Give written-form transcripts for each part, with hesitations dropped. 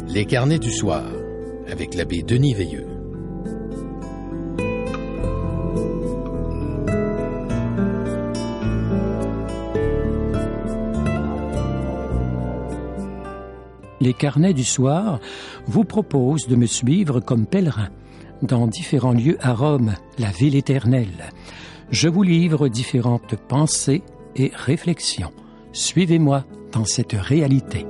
Les carnets du soir, avec l'abbé Denis Veilleux. Les carnets du soir vous proposent de me suivre comme pèlerin dans différents lieux à Rome, la ville éternelle. Je vous livre différentes pensées et réflexions. Suivez-moi dans cette réalité.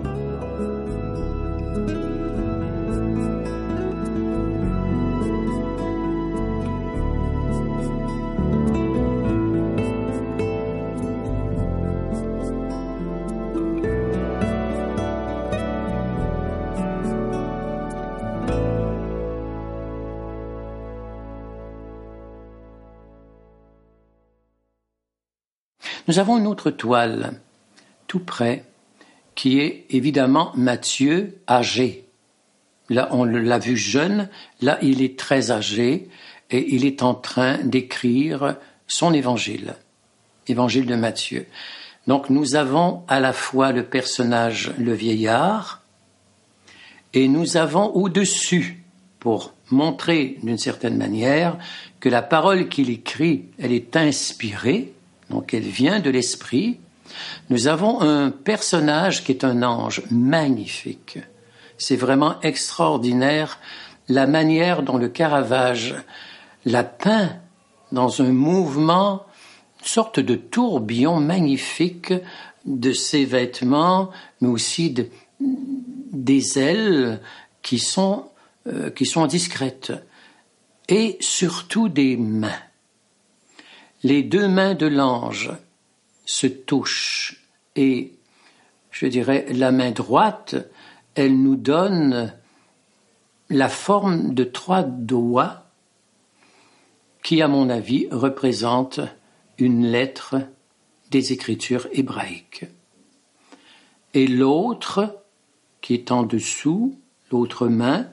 Nous avons une autre toile, tout près, qui est évidemment Matthieu âgé. Là, on l'a vu jeune, là, il est très âgé et il est en train d'écrire son évangile, évangile de Matthieu. Donc, nous avons à la fois le personnage, le vieillard, et nous avons au-dessus, pour montrer d'une certaine manière que la parole qu'il écrit, elle est inspirée, donc elle vient de l'esprit. Nous avons un personnage qui est un ange magnifique. C'est vraiment extraordinaire la manière dont le Caravage l'a peint dans un mouvement, une sorte de tourbillon magnifique de ses vêtements, mais aussi des ailes qui sont discrètes, et surtout des mains. Les deux mains de l'ange se touchent et, je dirais, la main droite, elle nous donne la forme de 3 doigts qui, à mon avis, représentent une lettre des Écritures hébraïques. Et l'autre, qui est en dessous, l'autre main,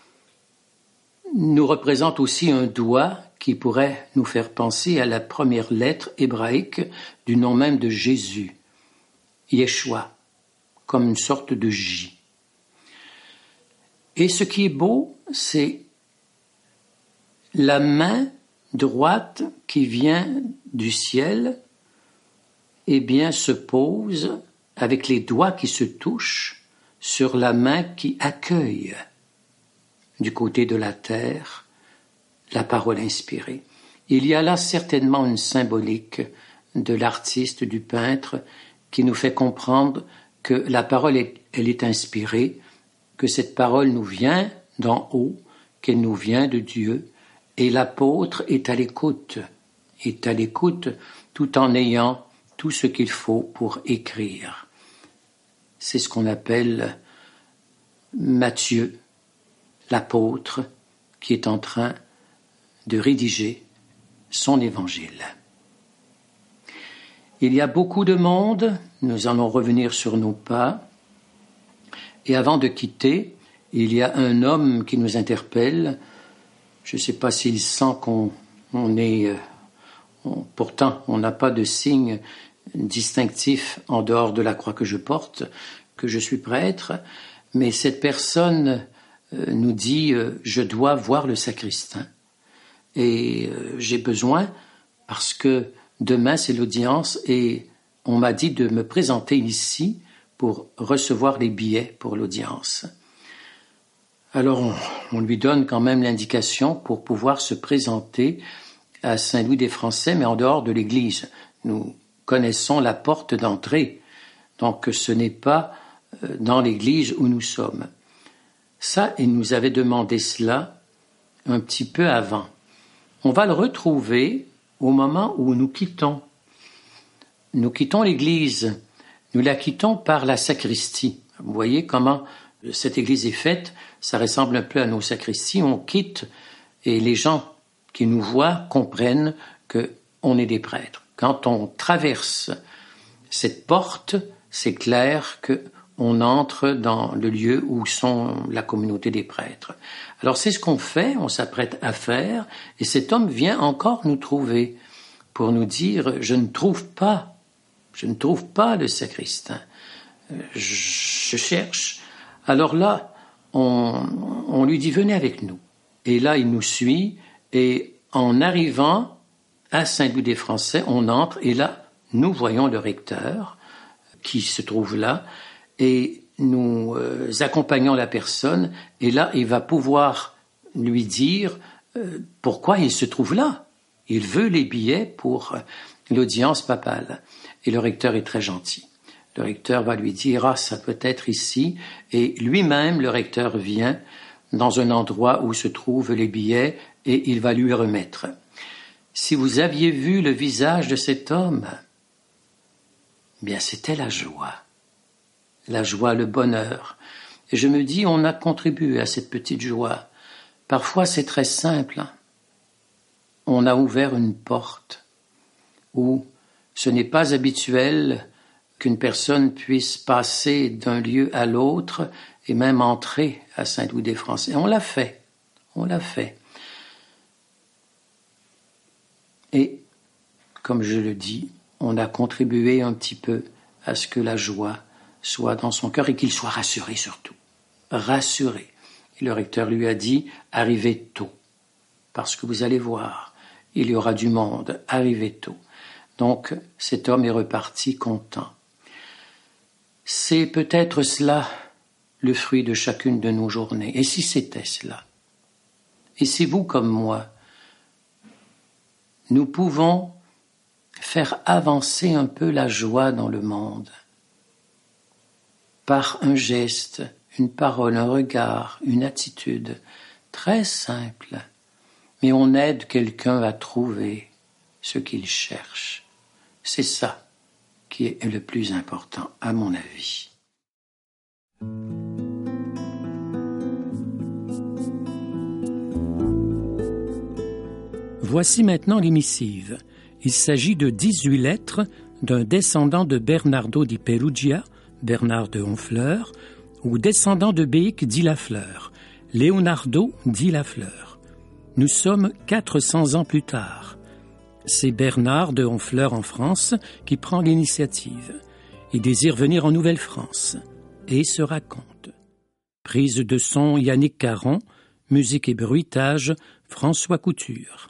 nous représente aussi un doigt qui pourrait nous faire penser à la première lettre hébraïque du nom même de Jésus, Yeshua, comme une sorte de J. Et ce qui est beau, c'est la main droite qui vient du ciel, eh bien, se pose avec les doigts qui se touchent sur la main qui accueille du côté de la terre la parole inspirée. Il y a là certainement une symbolique de l'artiste, du peintre, qui nous fait comprendre que la parole, elle est inspirée, que cette parole nous vient d'en haut, qu'elle nous vient de Dieu, et l'apôtre est à l'écoute tout en ayant tout ce qu'il faut pour écrire. C'est ce qu'on appelle Matthieu, l'apôtre, qui est en train de rédiger son évangile. Il y a beaucoup de monde, nous allons revenir sur nos pas, et avant de quitter, il y a un homme qui nous interpelle. Je ne sais pas s'il sent pourtant on n'a pas de signe distinctif en dehors de la croix que je porte, que je suis prêtre, mais cette personne nous dit « je dois voir le sacristain ». Et j'ai besoin, parce que demain c'est l'audience, et on m'a dit de me présenter ici pour recevoir les billets pour l'audience. Alors on lui donne quand même l'indication pour pouvoir se présenter à Saint-Louis des Français, mais en dehors de l'église. Nous connaissons la porte d'entrée, donc ce n'est pas dans l'église où nous sommes. Ça, il nous avait demandé cela un petit peu avant. On va le retrouver au moment où nous quittons. Nous quittons l'église. Nous la quittons par la sacristie. Vous voyez comment cette église est faite. Ça ressemble un peu à nos sacristies. On quitte et les gens qui nous voient comprennent qu'on est des prêtres. Quand on traverse cette porte, c'est clair qu'on entre dans le lieu où sont la communauté des prêtres. Alors c'est ce qu'on fait, on s'apprête à faire, et cet homme vient encore nous trouver pour nous dire « je ne trouve pas le sacristain, je cherche ». Alors là, on lui dit « Venez avec nous ». Et là, il nous suit, et en arrivant à Saint-Louis-des-Français, on entre, et là, nous voyons le recteur qui se trouve là, et nous accompagnons la personne, et là, il va pouvoir lui dire pourquoi il se trouve là. Il veut les billets pour l'audience papale. Et le recteur est très gentil. Le recteur va lui dire « Ah, ça peut être ici ». Et lui-même, le recteur vient dans un endroit où se trouvent les billets et il va lui remettre. Si vous aviez vu le visage de cet homme, bien c'était la joie, le bonheur. Et je me dis, on a contribué à cette petite joie. Parfois c'est très simple. On a ouvert une porte où ce n'est pas habituel qu'une personne puisse passer d'un lieu à l'autre et même entrer à Saint-Louis-des-Français. On l'a fait. Et, comme je le dis, on a contribué un petit peu à ce que la joie soit dans son cœur et qu'il soit rassuré surtout. Rassuré. Et le recteur lui a dit, arrivez tôt, parce que vous allez voir, il y aura du monde, arrivez tôt. Donc, cet homme est reparti content. C'est peut-être cela le fruit de chacune de nos journées. Et si c'était cela? Et si vous, comme moi, nous pouvons faire avancer un peu la joie dans le monde par un geste, une parole, un regard, une attitude très simple, mais on aide quelqu'un à trouver ce qu'il cherche. C'est ça qui est le plus important, à mon avis. Voici maintenant les missives. Il s'agit de 18 lettres d'un descendant de Bernardo di Perugia, Bernard de Honfleur, ou descendant de Beek dit Lafleur, Leonardo dit Lafleur. Nous sommes 400 ans plus tard. C'est Bernard de Honfleur en France qui prend l'initiative. Il désire venir en Nouvelle-France et se raconte. Prise de son Yannick Caron, musique et bruitage François Couture.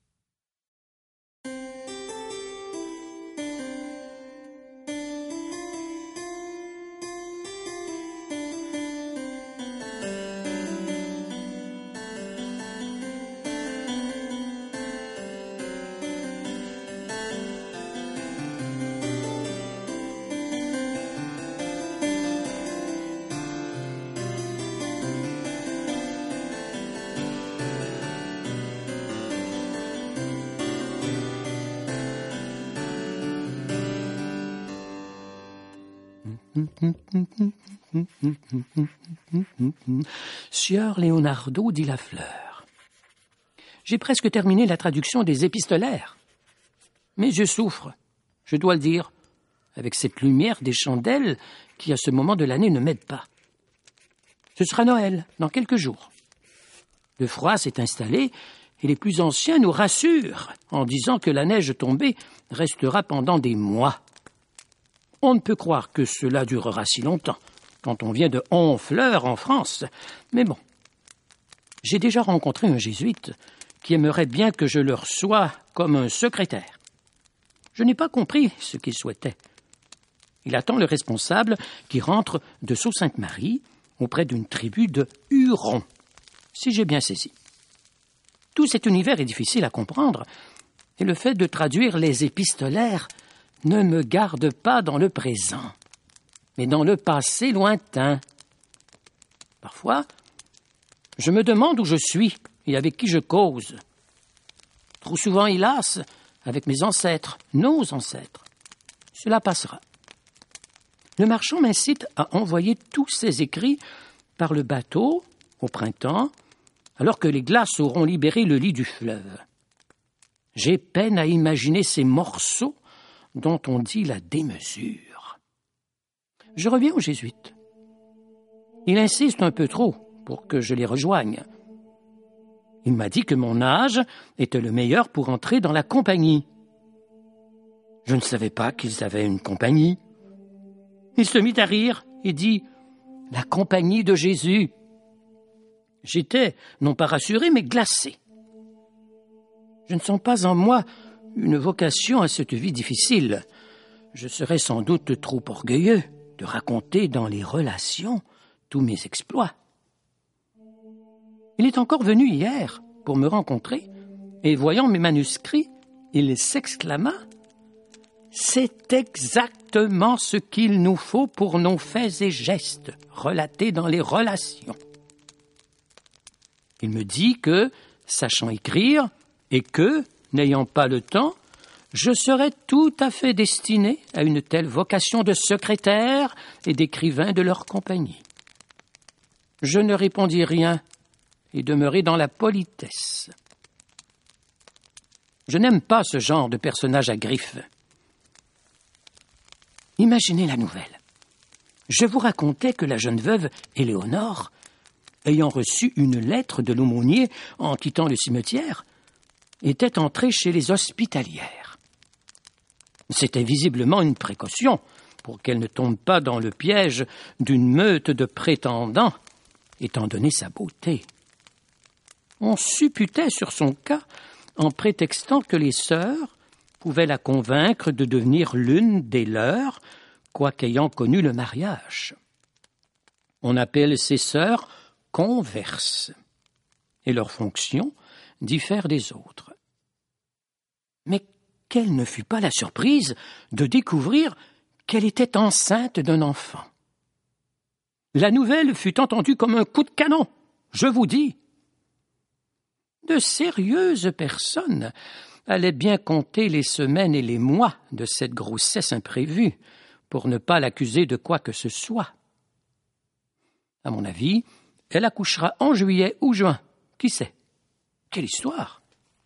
Sieur Leonardo dit Lafleur. J'ai presque terminé la traduction des épistolaires. Mais je souffre, je dois le dire, avec cette lumière des chandelles qui, à ce moment de l'année, ne m'aide pas. Ce sera Noël, dans quelques jours. Le froid s'est installé et les plus anciens nous rassurent en disant que la neige tombée restera pendant des mois. On ne peut croire que cela durera si longtemps, quand on vient de Honfleur en France. Mais bon, j'ai déjà rencontré un jésuite qui aimerait bien que je le reçoive comme un secrétaire. Je n'ai pas compris ce qu'il souhaitait. Il attend le responsable qui rentre de Sault-Sainte-Marie auprès d'une tribu de Hurons, si j'ai bien saisi. Tout cet univers est difficile à comprendre, et le fait de traduire les épistolaires ne me garde pas dans le présent, mais dans le passé lointain. Parfois, je me demande où je suis et avec qui je cause. Trop souvent, hélas, avec mes ancêtres, nos ancêtres. Cela passera. Le marchand m'incite à envoyer tous ces écrits par le bateau au printemps, alors que les glaces auront libéré le lit du fleuve. J'ai peine à imaginer ces morceaux dont on dit la démesure. Je reviens aux jésuites. Il insiste un peu trop pour que je les rejoigne. Il m'a dit que mon âge était le meilleur pour entrer dans la compagnie. Je ne savais pas qu'ils avaient une compagnie. Il se mit à rire et dit « La compagnie de Jésus ». J'étais, non pas rassuré, mais glacé. Je ne sens pas en moi une vocation à cette vie difficile. Je serais sans doute trop orgueilleux de raconter dans les relations tous mes exploits. Il est encore venu hier pour me rencontrer, et voyant mes manuscrits, il s'exclama « C'est exactement ce qu'il nous faut pour nos faits et gestes relatés dans les relations. » Il me dit que, sachant écrire, et que, n'ayant pas le temps, je serais tout à fait destiné à une telle vocation de secrétaire et d'écrivain de leur compagnie. Je ne répondis rien et demeurai dans la politesse. Je n'aime pas ce genre de personnage à griffes. Imaginez la nouvelle. Je vous racontais que la jeune veuve Éléonore, ayant reçu une lettre de l'aumônier en quittant le cimetière, était entrée chez les hospitalières. C'était visiblement une précaution pour qu'elle ne tombe pas dans le piège d'une meute de prétendants, étant donné sa beauté. On supputait sur son cas en prétextant que les sœurs pouvaient la convaincre de devenir l'une des leurs, quoiqu'ayant connu le mariage. On appelle ces sœurs converses, et leurs fonctions diffèrent des autres. Mais quelle ne fut pas la surprise de découvrir qu'elle était enceinte d'un enfant. La nouvelle fut entendue comme un coup de canon, je vous dis. De sérieuses personnes allaient bien compter les semaines et les mois de cette grossesse imprévue pour ne pas l'accuser de quoi que ce soit. À mon avis, elle accouchera en juillet ou juin. Qui sait? Quelle histoire!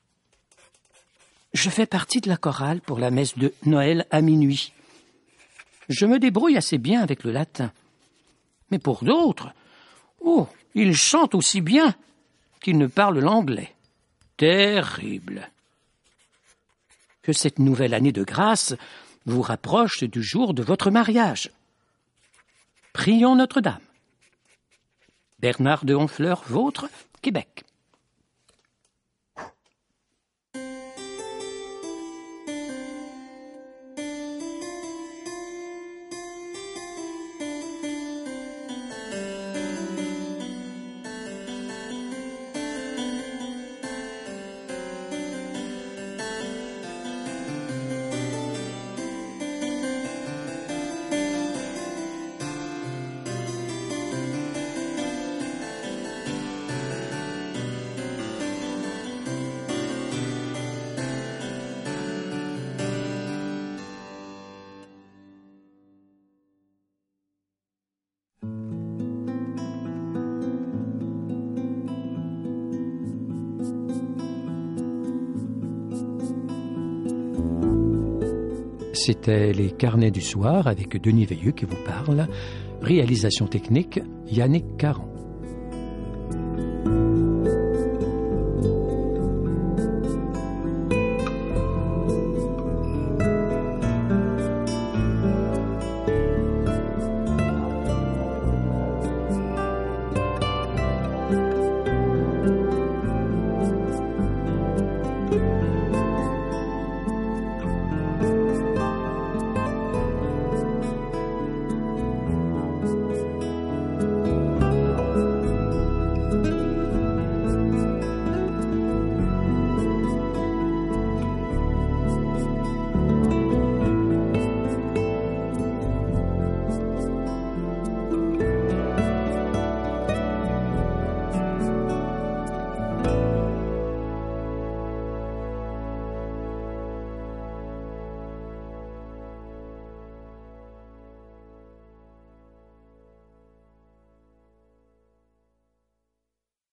Je fais partie de la chorale pour la messe de Noël à minuit. Je me débrouille assez bien avec le latin. Mais pour d'autres, ils chantent aussi bien qu'ils ne parlent l'anglais. Terrible! Que cette nouvelle année de grâce vous rapproche du jour de votre mariage. Prions Notre-Dame. Bernard de Honfleur, Vôtre, Québec. C'était les Carnets du soir avec Denis Veilleux qui vous parle. Réalisation technique, Yannick Caron.